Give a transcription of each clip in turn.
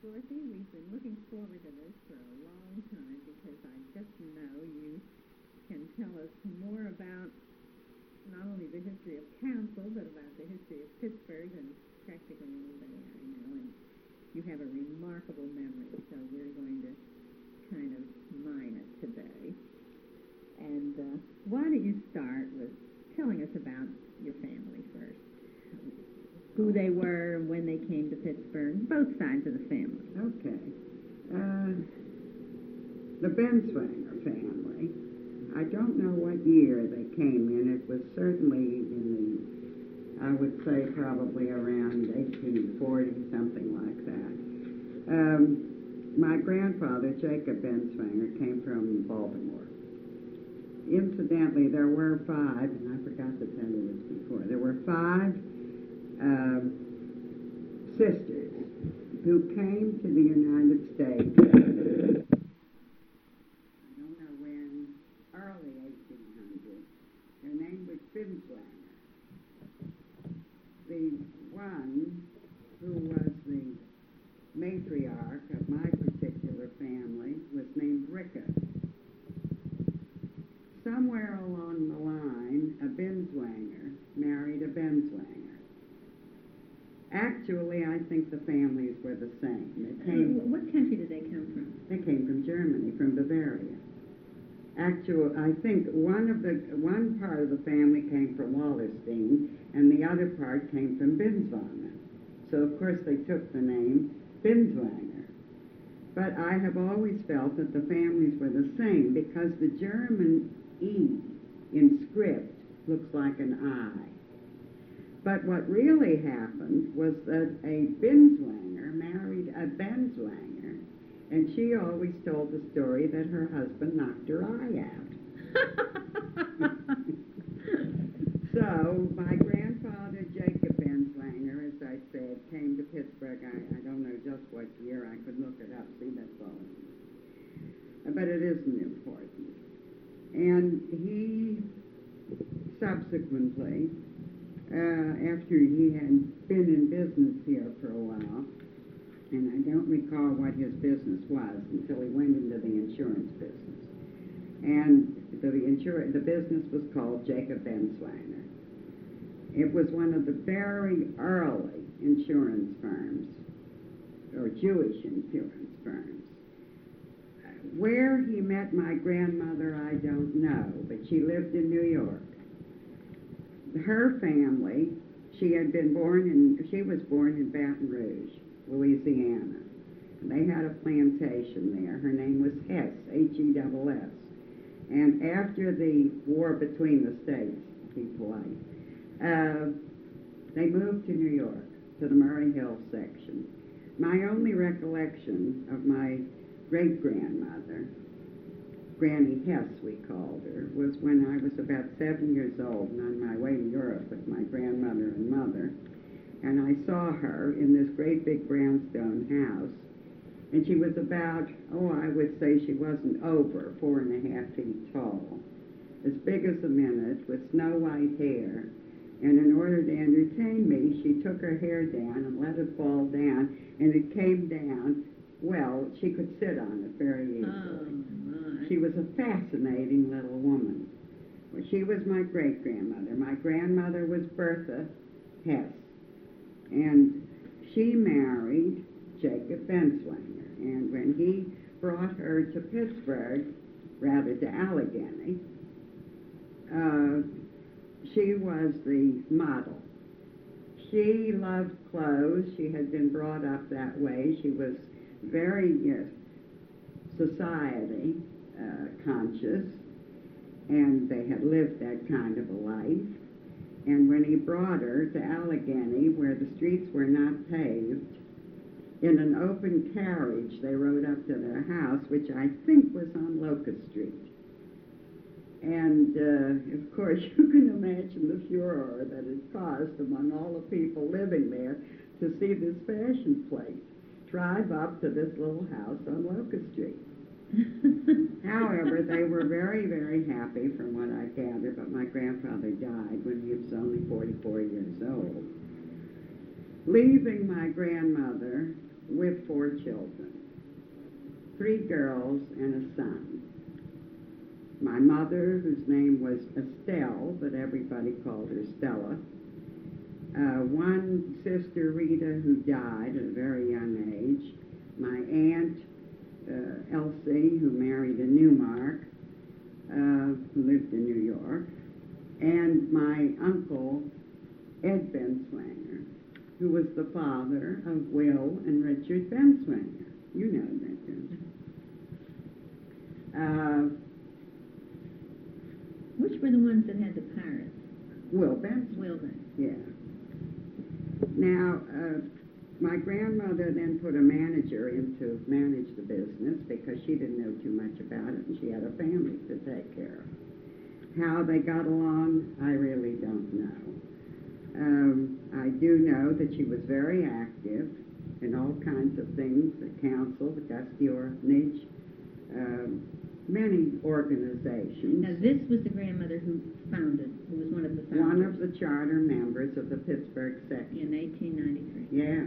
Dorothy. We've been looking forward to this for a long time because I just know you can tell us more about not only the history of council, but about the history of Pittsburgh than practically anybody I know. And you have a remarkable memory, so we're going to kind of mine it today. And why don't you start with telling us about your family first? Who they were, when they came to Pittsburgh, both sides of the family. Okay. The Benswanger family, I don't know what year they came in. It was certainly in the, I would say probably around 1840, something like that. My grandfather, Jacob Benswanger, came from Baltimore. Incidentally, there were five, and I forgot to tell you this before, there were five sisters who came to the United States, I don't know when, early 1800s. Their name was Benswanger. The one who was the matriarch of my particular family was named Ricka. Somewhere along the line, a Benswanger married a Benswanger. Actually, I think the families were the same. They came, what country did they come from? They came from Germany, from Bavaria. Actually, I think one part of the family came from Wallerstein, and the other part came from Binswanger. So, of course, they took the name Binswanger. But I have always felt that the families were the same because the German E in script looks like an I. But what really happened was that a Binswanger married a Benswanger, and she always told the story that her husband knocked her eye out. So my grandfather, Jacob Benswanger, as I said, came to Pittsburgh. I don't know just what year. I could look it up, see, that's all. But it isn't important. And he subsequently, after he had been in business here for a while, and I don't recall what his business was until he went into the insurance business. And the business was called Jacob Benswanger. It was one of the very early insurance firms, or Jewish insurance firms. Where he met my grandmother, I don't know, but she lived in New York. Her family, she was born in Baton Rouge, Louisiana. And they had a plantation there. Her name was Hess, H-E-S-S. And after the war between the states, to be polite, they moved to New York, to the Murray Hill section. My only recollection of my great-grandmother, Granny Hess, we called her, was when I was about 7 years old and on my way to Europe with my grandmother and mother. And I saw her in this great big brownstone house. And she was about, I would say she wasn't over 4.5 feet tall, as big as a minute, with snow white hair. And in order to entertain me, she took her hair down and let it fall down, and it came down. Well, she could sit on it very easily. She was a fascinating little woman. Well, she was my great-grandmother. My grandmother was Bertha Hess, and she married Jacob Benswanger. And when he brought her to Pittsburgh, rather to Allegheny, she was the model. She loved clothes. She had been brought up that way. She was very society conscious, and they had lived that kind of a life. And when he brought her to Allegheny, where the streets were not paved, in an open carriage, they rode up to their house, which I think was on Locust Street. And, of course, you can imagine the furor that it caused among all the people living there to see this fashion plate drive up to this little house on Locust Street. However, they were very, very happy from what I gather, but my grandfather died when he was only 44 years old. Leaving my grandmother with 4 children, 3 girls and a son. My mother, whose name was Estelle, but everybody called her Stella. One sister, Rita, who died at a very young age. My aunt, Elsie, who married in Newmark, who lived in New York. And my uncle, Ed Benswanger, who was the father of Will and Richard Benswanger. You know that, don't you? Which were the ones that had the pirates? Will Benswanger. Will then. Yeah. Now, my grandmother then put a manager in to manage the business because she didn't know too much about it and she had a family to take care of. How they got along, I really don't know. I do know that she was very active in all kinds of things, the council, the Gusty Orphanage, many organizations. Now, this was the grandmother who was one of the founders. One of the charter members of the Pittsburgh section. In 1893. Yeah.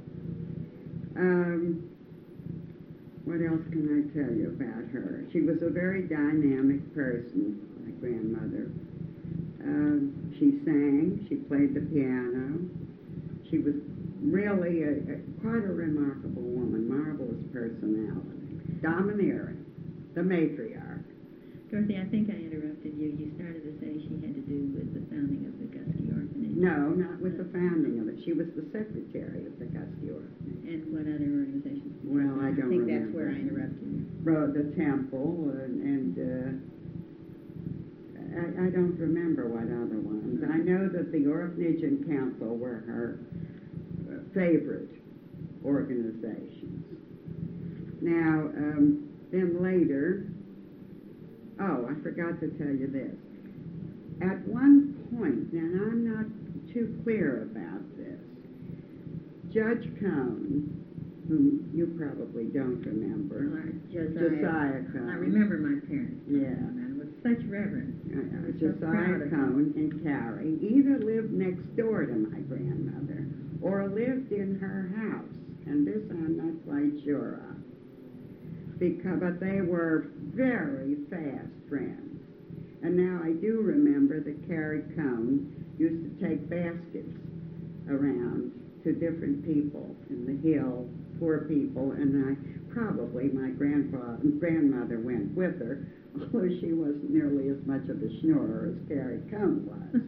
What else can I tell you about her? She was a very dynamic person, my grandmother. She sang, she played the piano. She was really quite a remarkable woman, marvelous personality, domineering, the matriarch. Dorothy, I think I interrupted you. You started to say she had to do with the founding of the Gusty Orphanage. No, not with the founding of it. She was the secretary of the Gusty Orphanage. And what other organizations? Well, I don't remember. I think that's where I interrupted you. The temple and I don't remember what other ones. I know that the orphanage and council were her favorite organizations. Now, then later, I forgot to tell you this. At one point, and I'm not too clear about this, Judge Cone, whom you probably don't remember, Josiah Cone. I remember my parents. Yeah. With such reverence. Josiah Cone and Carrie either lived next door to my grandmother or lived in her house, and this I'm not quite sure of. But they were very fast friends. And now I do remember that Carrie Cone used to take baskets around to different people in the hill, poor people, and probably my grandmother went with her, although she wasn't nearly as much of a schnorrer as Carrie Cone was.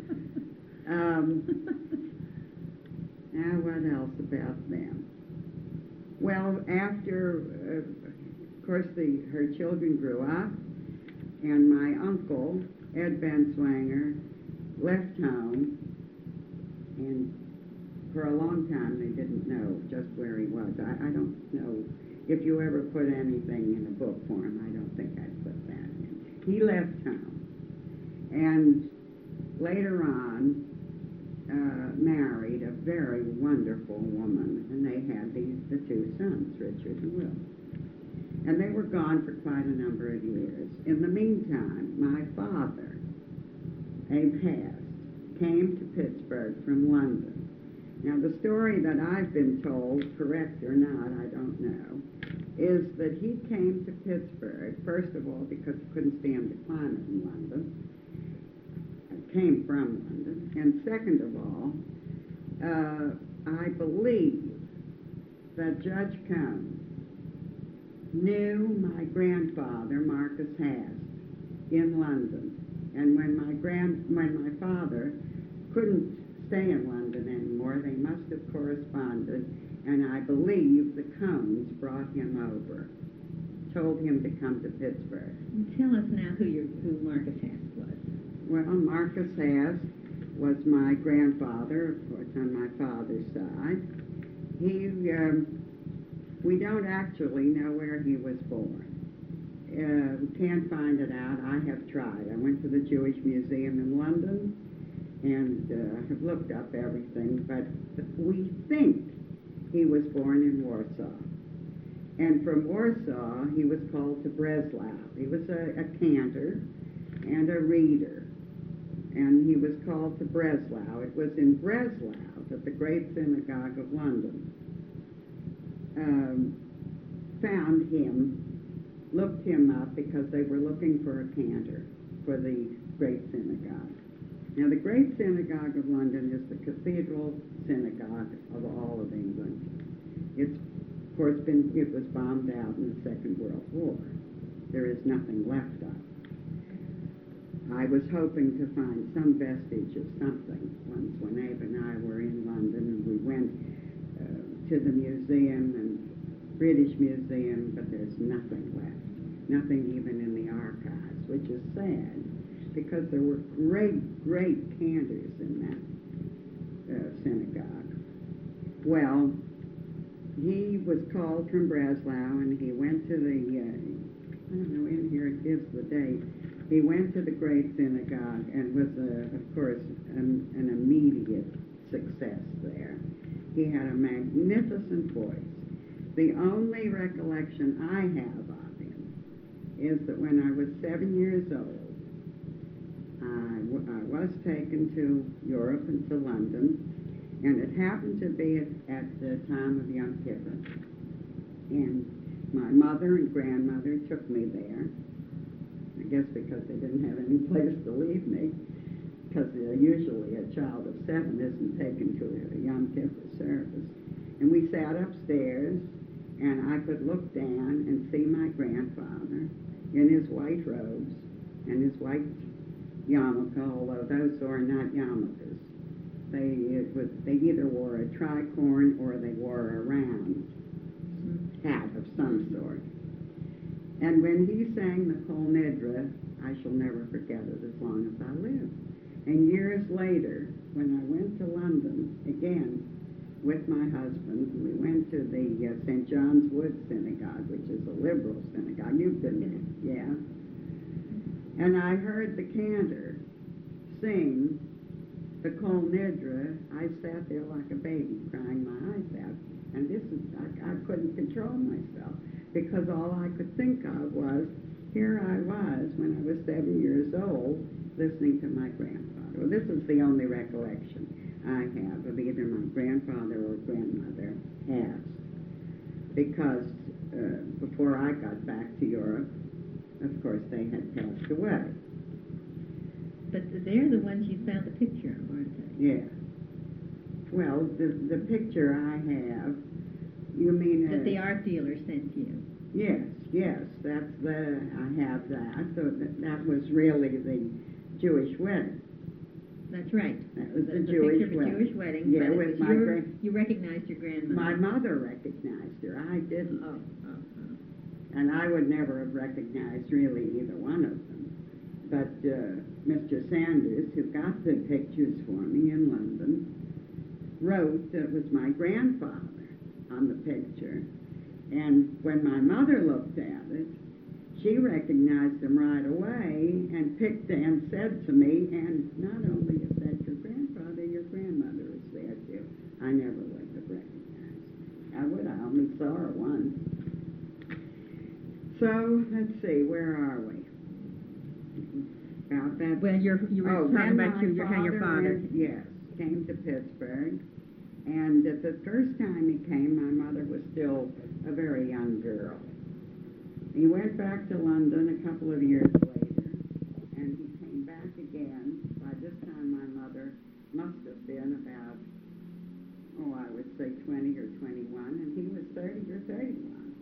Now, what else about them? Well, after, of course, her children grew up, and my uncle, Ed Benswanger, left home, and for a long time they didn't know just where he was. I don't know if you ever put anything in a book for him. I don't think I put that in. He left home, and later on married a very wonderful woman, and they had the 2 sons, Richard and Will. And they were gone for quite a number of years. In the meantime, my father, Abe Hast, came to Pittsburgh from London. Now, the story that I've been told, correct or not, I don't know, is that he came to Pittsburgh, first of all, because he couldn't stand the climate in London, came from London, and second of all, I believe that Judge Cone knew my grandfather, Marcus Hast, in London. And when my father couldn't stay in London anymore, they must have corresponded, and I believe the Cones brought him over, told him to come to Pittsburgh. Tell us now who Marcus Hast was. Well, Marcus Hast was my grandfather, of course, on my father's side. We don't actually know where he was born. We can't find it out. I have tried. I went to the Jewish Museum in London and have looked up everything, but we think he was born in Warsaw. And from Warsaw, he was called to Breslau. He was a cantor and a reader, and he was called to Breslau. It was in Breslau that the great synagogue of London found him, looked him up because they were looking for a cantor for the Great Synagogue. Now, the Great Synagogue of London is the cathedral synagogue of all of England. It's, of course, it was bombed out in the Second World War. There is nothing left of it. I was hoping to find some vestige of something once when Abe and I were in London, and we went to the museum and British Museum, but there's nothing left. Nothing even in the archives, which is sad, because there were great cantors in that synagogue. Well, he was called from Breslau, and he went to the, I don't know, in here it gives the date. He went to the Great Synagogue and was, of course, an immediate success there. He had a magnificent voice. The only recollection I have of him is that when I was 7 years old, I was taken to Europe and to London, and it happened to be at the time of Yom Kippur. And my mother and grandmother took me there, I guess because they didn't have any place to leave me, because usually a child of 7 isn't taken to a Yom Kippur service. And we sat upstairs, and I could look down and see my grandfather in his white robes and his white yarmulke, although those are not yarmulkes. They either wore a tricorn or they wore a round hat of some sort. And when he sang the Kol Nidre, I shall never forget it as long as I live. And years later, when I went to London again with my husband, we went to the St. John's Wood Synagogue, which is a liberal synagogue. You've been there, yeah. And I heard the cantor sing the Kol Nidre. I sat there like a baby, crying my eyes out. And I couldn't control myself, because all I could think of was, here I was when I was 7 years old, listening to my grandfather. Well, this is the only recollection I have of either my grandfather or grandmother has, because before I got back to Europe, of course, they had passed away. But they're the ones you found the picture of, aren't they? Yeah. Well, the picture I have, you mean... that the art dealer sent you. Yes, I have that. So that was really the Jewish wedding. That's right. That was the Jewish Jewish wedding. Jewish wedding. Yeah, but with you recognized your grandmother. My mother recognized her. I didn't. Oh. And I would never have recognized really either one of them. But Mr. Sanders, who got the pictures for me in London, wrote that it was my grandfather on the picture. And when my mother looked at it, she recognized him right away and picked and said to me, and not only is that your grandfather, your grandmother is there too. I never would have recognized her. I only saw her once. So, let's see, where are we? About that. Well, you were talking about how your father... Yes, came to Pittsburgh. And the first time he came, my mother was still a very young girl. He went back to London a couple of years later, and he came back again. By this time, my mother must have been about, I would say 20 or 21, and he was 30 or 31.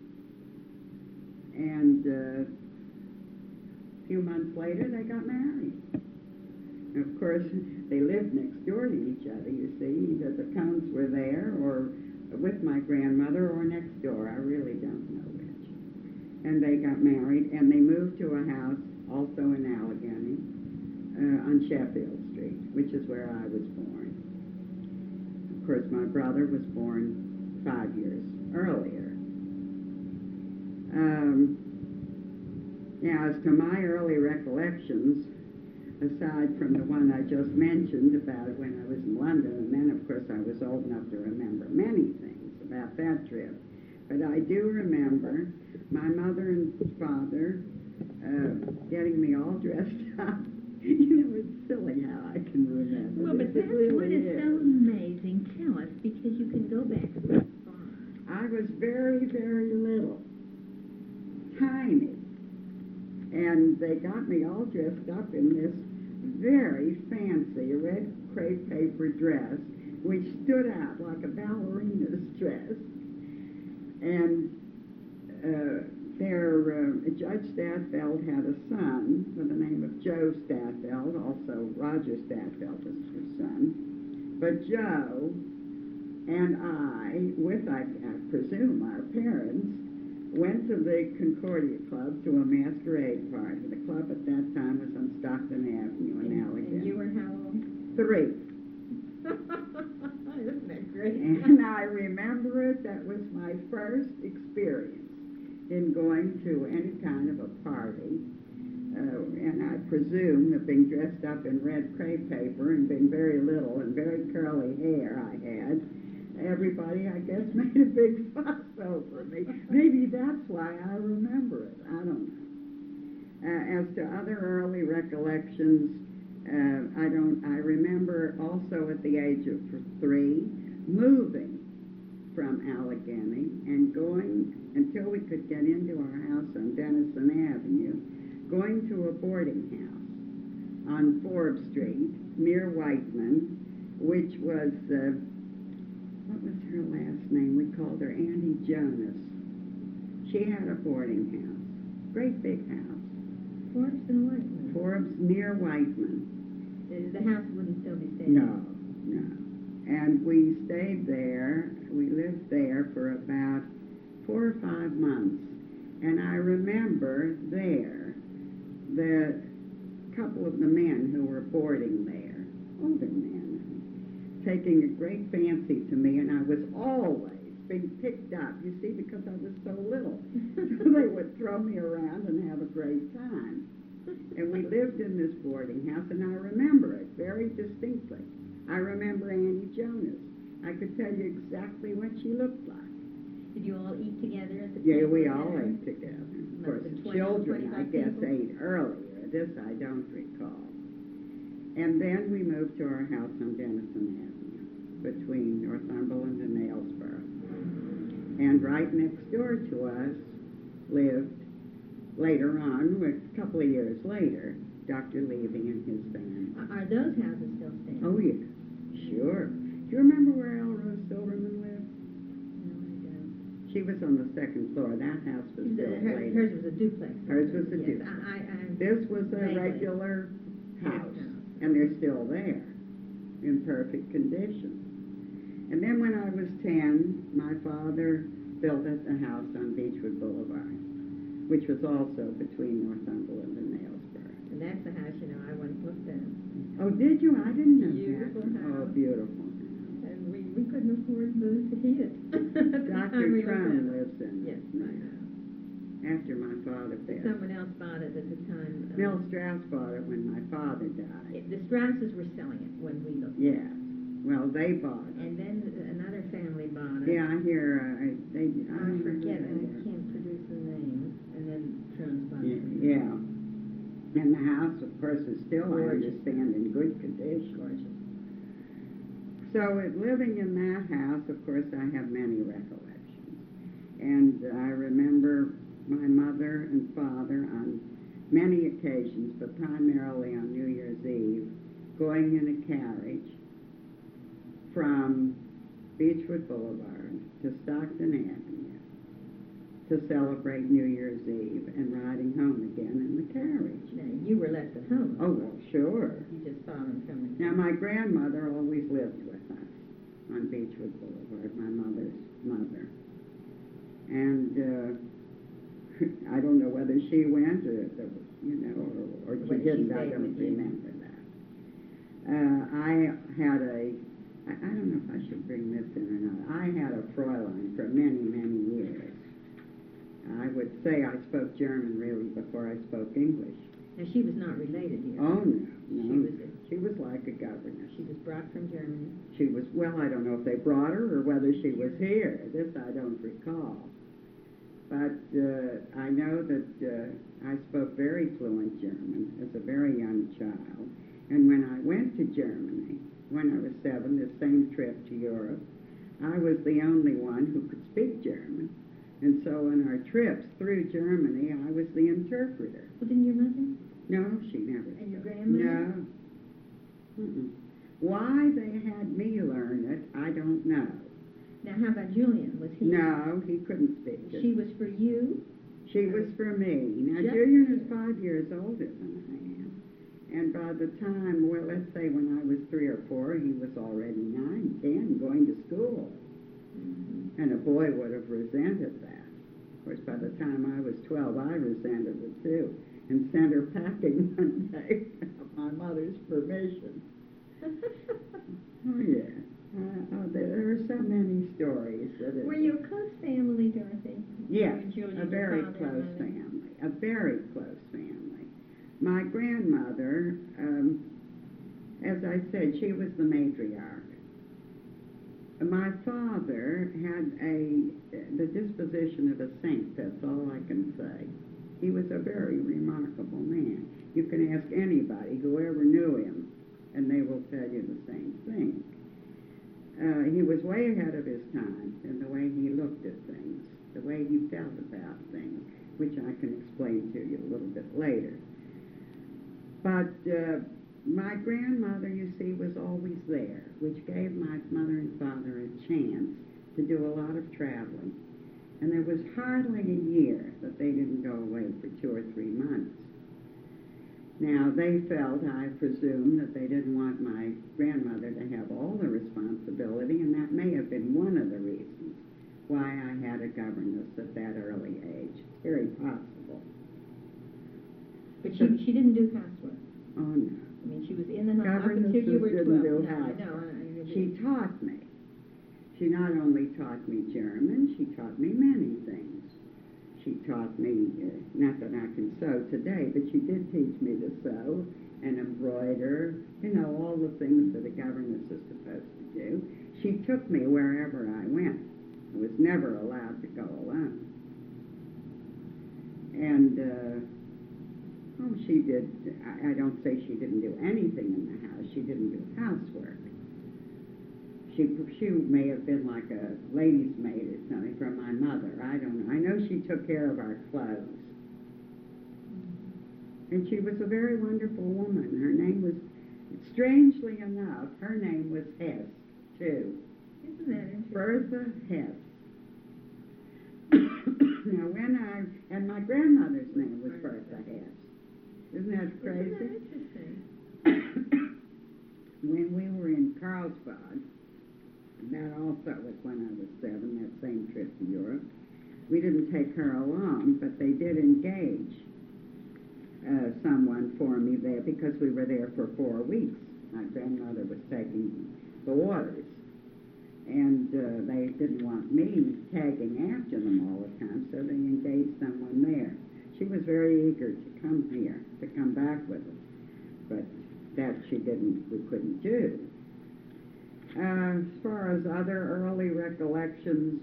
And a few months later, they got married. And of course, they lived next door to each other, you see. Either the Cones were there, or with my grandmother, or next door. I really don't know which. And they got married, and they moved to a house, also in Allegheny, on Sheffield Street, which is where I was born. Of course, my brother was born 5 years earlier. Now, as to my early recollections, aside from the one I just mentioned about when I was in London, and then, of course, I was old enough to remember many things about that trip. But I do remember my mother and father getting me all dressed up. It's silly how I can remember. Well, but that's really what is so amazing. Tell us, because you can go back so far. I was very, very little, tiny. And they got me all dressed up in this very fancy red crepe paper dress, which stood out like a ballerina's dress. And Judge Statfeld had a son with the name of Joe Statfeld. Also, Roger Statfeld was his son. But Joe and I, with, I presume, our parents, went to the Concordia Club to a masquerade party. The club at that time was on Stockton Avenue in Allegan. And you were how old? 3. Isn't that great? And I remember it. That was my first experience in going to any kind of a party. And I presume that being dressed up in red crepe paper and being very little and very curly hair I had, everybody, I guess, made a big fuss over me. Maybe that's why I remember it. I don't know. As to other early recollections, I remember also at the age of 3 moving from Allegheny and going, until we could get into our house on Denison Avenue, going to a boarding house on Forbes Street near Whiteman, which was, what was her last name? We called her Auntie Jonas. She had a boarding house, great big house. Forbes and Whiteman. Forbes near Whiteman. The house wouldn't still be standing? No. And we stayed there. We lived there for about 4 or 5 months. And I remember there that a couple of the men who were boarding there, older men, taking a great fancy to me, and I was always being picked up, you see, because I was so little. So they would throw me around and have a great time. And we lived in this boarding house, and I remember it very distinctly. I remember Auntie Jonas. I could tell you exactly what she looked like. Did you all eat together at the Yeah, table? we all ate together. Of course, the children, I guess, ate earlier. This I don't recall. And then we moved to our house on Denison Avenue, between Northumberland and Aylesboro. And right next door to us lived, later on, a couple of years later, Dr. Levy and his family. Are those houses still standing? Oh, yeah, sure. Do you remember where L. Rose Silverman lived? No, I don't. She was on the second floor. That house was built later. Hers was a duplex. Hers was a Yes, duplex. This was a vaguely. regular house, and they're still there, in perfect condition. And then when I was 10, my father built us a house on Beechwood Boulevard, which was also between Northumberland and Aylesboro. And that's the house, I once looked at. Oh, did you? I didn't know Beautiful that. house. Oh, beautiful. And we couldn't afford to heat it. Dr. Trone lives in Yes, it now, after my father passed. Someone else bought it at the time. Mill Strauss bought it when my father died. The Strausses were selling it when we looked. Yes. Well, they bought it. And then another family bought it. Yeah, I hear, I forget, I can't produce the name. And then Trone's bought it. Yeah. And the house, of course, is still, I Gorgeous. understand, in good condition. Gorgeous. So, living in that house, of course, I have many recollections. And I remember my mother and father on many occasions, but primarily on New Year's Eve, going in a carriage from Beechwood Boulevard to Stockton Avenue to celebrate New Year's Eve and riding home again in the carriage. Now, you were left at home. Oh, well, sure. You just saw them coming. Now, my grandmother always lived with us on Beechwood Boulevard, my mother's mother. And I don't know whether she went or she Whether she didn't. I stayed don't with you. remember that. I had I don't know if I should bring this in or not. I had a Fräulein for many, many years. I would say I spoke German really before I spoke English. Now, she was not related here. Oh, no. She was She was like a governess. She was brought from Germany. She was, well, I don't know if they brought her or whether she was here. This I don't recall. But I know that I spoke very fluent German as a very young child. And when I went to Germany, when I was 7, the same trip to Europe, I was the only one who could speak German. And so on our trips through Germany, I was the interpreter. Well, didn't your mother? No, she never And your spoke. grandmother? No. Mm-mm. Why they had me learn it, I don't know. Now, how about Julian? Was he? No, he couldn't speak it. She was for you? She was for me. Now, Just Julian for is 5 years older than I am. And by the time, well, let's say when I was 3 or 4, he was already 9, 10, going to school. Mm-hmm. And a boy would have resented that. Of course, by the time I was 12, I resented it too, and sent her packing one day without my mother's permission. Oh, yeah. There are so many stories. Were you a close family, Dorothy? Yes, You and Julian, a your very father and close mother? family. A very close family. My grandmother, as I said, she was the matriarch. My father had the disposition of a saint, that's all I can say. He was a very remarkable man. You can ask anybody who ever knew him, and they will tell you the same thing. He was way ahead of his time in the way he looked at things, the way he felt about things, which I can explain to you a little bit later. But my grandmother, you see, was always there, which gave my mother and father a chance to do a lot of traveling. And there was hardly a year that they didn't go away for 2 or 3 months. Now, they felt, I presume, that they didn't want my grandmother to have all the responsibility, and that may have been one of the reasons why I had a governess at that early age. Very possible. But she didn't do housework. Oh, no. I mean, she was in the house up until Governesses you were 12. didn't do No, I housework. know. She taught me. She not only taught me German, she taught me many things. She taught me, not that I can sew today, but she did teach me to sew and embroider, you know, all the things that a governess is supposed to do. She took me wherever I went. I was never allowed to go alone. And, she did, I don't say she didn't do anything in the house. She didn't do housework. She may have been like a lady's maid or something from my mother. I don't know. I know she took care of our clothes. And she was a very wonderful woman. Her name was, strangely enough, her name was Hess, too. Isn't that interesting? Bertha Hess. Now, and my grandmother's name was Bertha Hess. Isn't that crazy? Isn't that interesting? When we were in Carlsbad, that also was when I was 7, that same trip to Europe. We didn't take her along, but they did engage someone for me there because we were there for 4 weeks. My grandmother was taking the waters, and they didn't want me tagging after them all the time, so they engaged someone there. She was very eager to come here, to come back with us, but that we couldn't do. As far as other early recollections,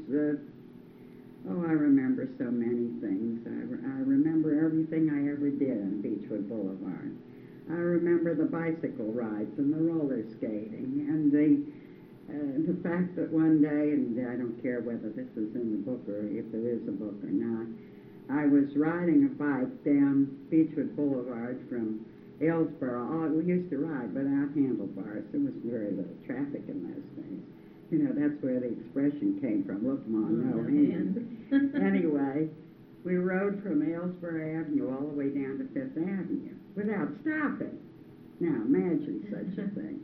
I remember so many things. I remember everything I ever did on Beechwood Boulevard. I remember the bicycle rides and the roller skating, and the fact that one day, and I don't care whether this is in the book or if there is a book or not, I was riding a bike down Beechwood Boulevard from Aylesboro. We used to ride without handlebars. There was very little traffic in those days. You know, that's where the expression came from, look, Mom, no hands. Anyway, we rode from Aylesboro Avenue all the way down to Fifth Avenue without stopping. Now, imagine such a thing.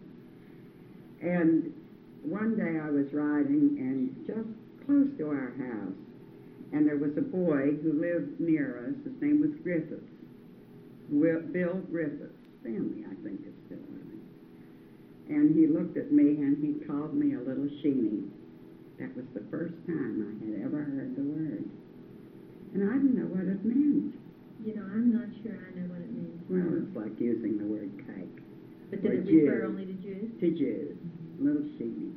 And one day I was riding, and just close to our house, and there was a boy who lived near us. His name was Griffiths. Bill Griffiths' family, I think, is still living. And he looked at me and he called me a little sheeny. That was the first time I had ever heard the word. And I didn't know what it meant. You know, I'm not sure I know what it means. Well, it's like using the word cake. But did it Jews. refer only to Jews? To Jews. Little sheeny.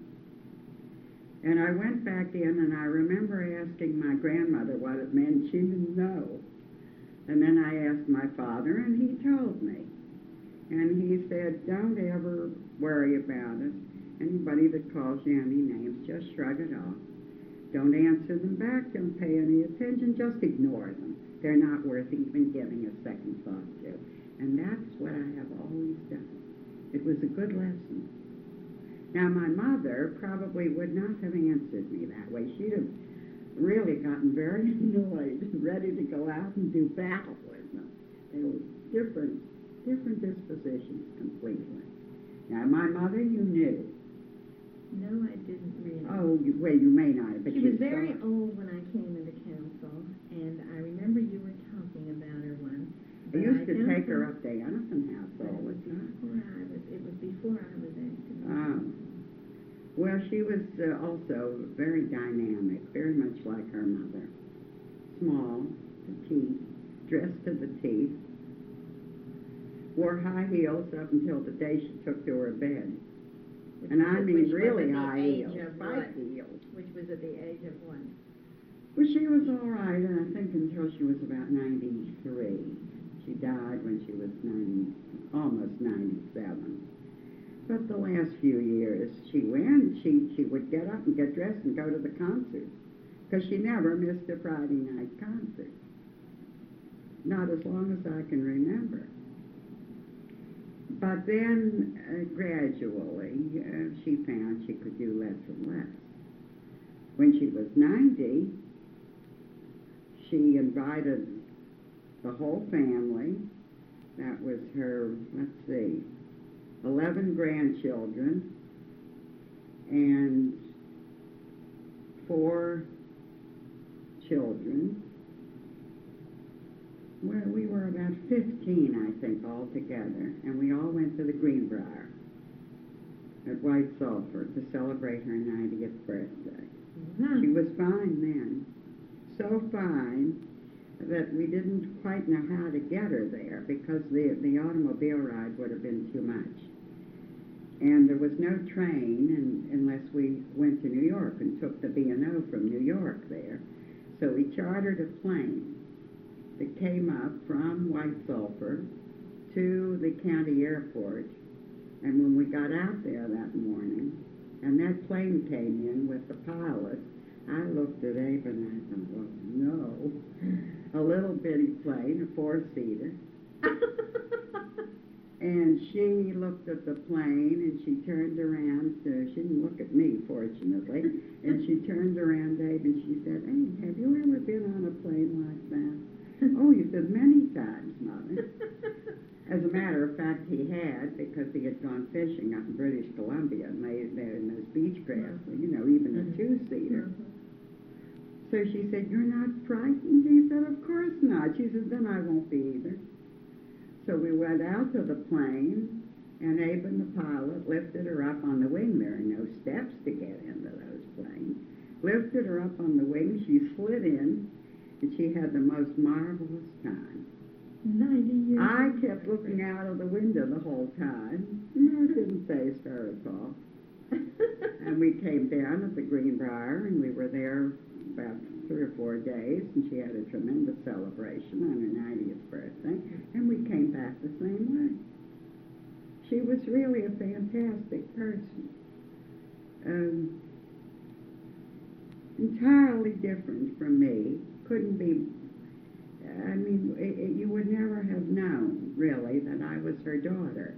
And I went back in and I remember asking my grandmother what it meant. She didn't know. And then I asked my father, and he told me. And he said, don't ever worry about it. Anybody that calls you any names, just shrug it off. Don't answer them back. Don't pay any attention. Just ignore them. They're not worth even giving a second thought to. And that's what I have always done. It was a good lesson. Now, my mother probably would not have answered me that way. She'd have really gotten very annoyed and ready to go out and do battle with them. They were different dispositions completely. Now, my mother, you knew. No, I didn't really. Oh, well, you may not have, but She you was very saw. old when I came into council, and I remember you were talking about her once. I used to take her up to Annison House all the time. It was before I was actually. Oh. Well, she was also very dynamic, very much like her mother. Small, petite, dressed to the teeth, wore high heels up until the day she took to her bed. And I mean really high heels, spike heels. Which was at the age of what? Well, she was all right, and I think until she was about 93. She died when she was almost 97. But the last few years, she would get up and get dressed and go to the concerts, because she never missed a Friday night concert. Not as long as I can remember. But then, gradually, she found she could do less and less. When she was 90, she invited the whole family. That was her, 11 grandchildren and 4 children. Well, we were about 15, I think, all together, and we all went to the Greenbrier at White Sulphur to celebrate her 90th birthday. Mm-hmm. She was fine then, so fine that we didn't quite know how to get her there because the automobile ride would have been too much. And there was no train unless we went to New York and took the B&O from New York there. So we chartered a plane that came up from White Sulphur to the county airport. And when we got out there that morning, and that plane came in with the pilot, I looked at Abe and I thought, well, no. A little bitty plane, a 4-seater. And she looked at the plane and she turned around. She didn't look at me, fortunately. And she turned around, Abe, and she said, hey, have you ever been on a plane like that? Oh, he said, many times, Mother. As a matter of fact, he had, because he had gone fishing up in British Columbia and made there in those beach grass, even a 2-seater. So she said, you're not frightened? He said, of course not. She said, then I won't be either. So we went out to the plane, and Abe and the pilot lifted her up on the wing. There are no steps to get into those planes. Lifted her up on the wing. She slid in, and she had the most marvelous time. 90 years. I kept looking out of the window the whole time. No, it didn't faze her at all. And we came down at the Greenbrier, and we were there about 3 or 4 days, and she had a tremendous celebration on her 90th birthday, and we came back the same way. She was really a fantastic person. Entirely different from me. Couldn't be, you would never have known, really, that I was her daughter.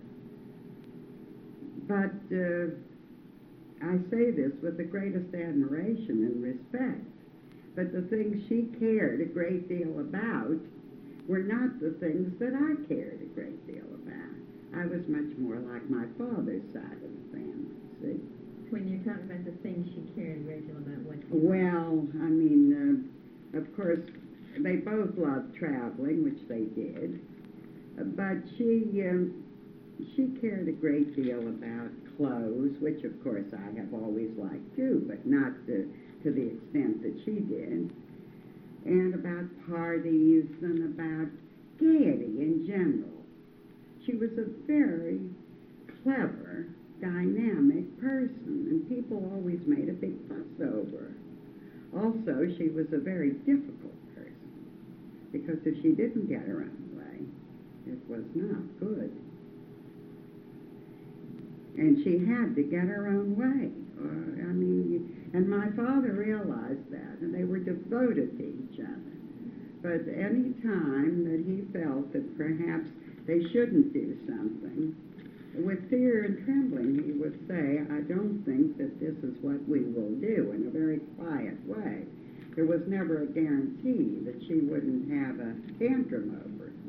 But I say this with the greatest admiration and respect. But the things she cared a great deal about were not the things that I cared a great deal about. I was much more like my father's side of the family, see? When you're talking about the things she cared a great deal about, what? Well, of course, they both loved traveling, which they did. But she cared a great deal about clothes, which, of course, I have always liked, too, but not to the extent that she did, and about parties and about gaiety in general. She was a very clever, dynamic person, and people always made a big fuss over her. Also, she was a very difficult person, because if she didn't get her own way, it was not good. And she had to get her own way. And my father realized that, and they were devoted to each other. But any time that he felt that perhaps they shouldn't do something, with fear and trembling, he would say, I don't think that this is what we will do, in a very quiet way. There was never a guarantee that she wouldn't have a tantrum over it.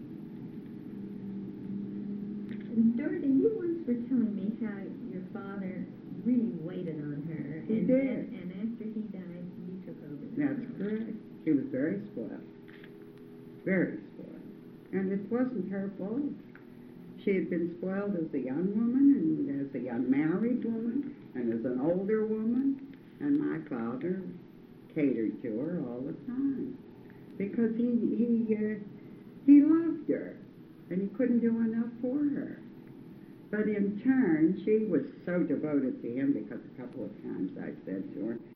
Dorothy, you once were telling me how your father really waited on her. He did. And after he died, you took over. That's correct. She was very spoiled. Very spoiled. And it wasn't her fault. She had been spoiled as a young woman, and as a young married woman, and as an older woman, and my father catered to her all the time. Because he loved her, and he couldn't do enough for her. But in turn, she was so devoted to him, because a couple of times I said to her,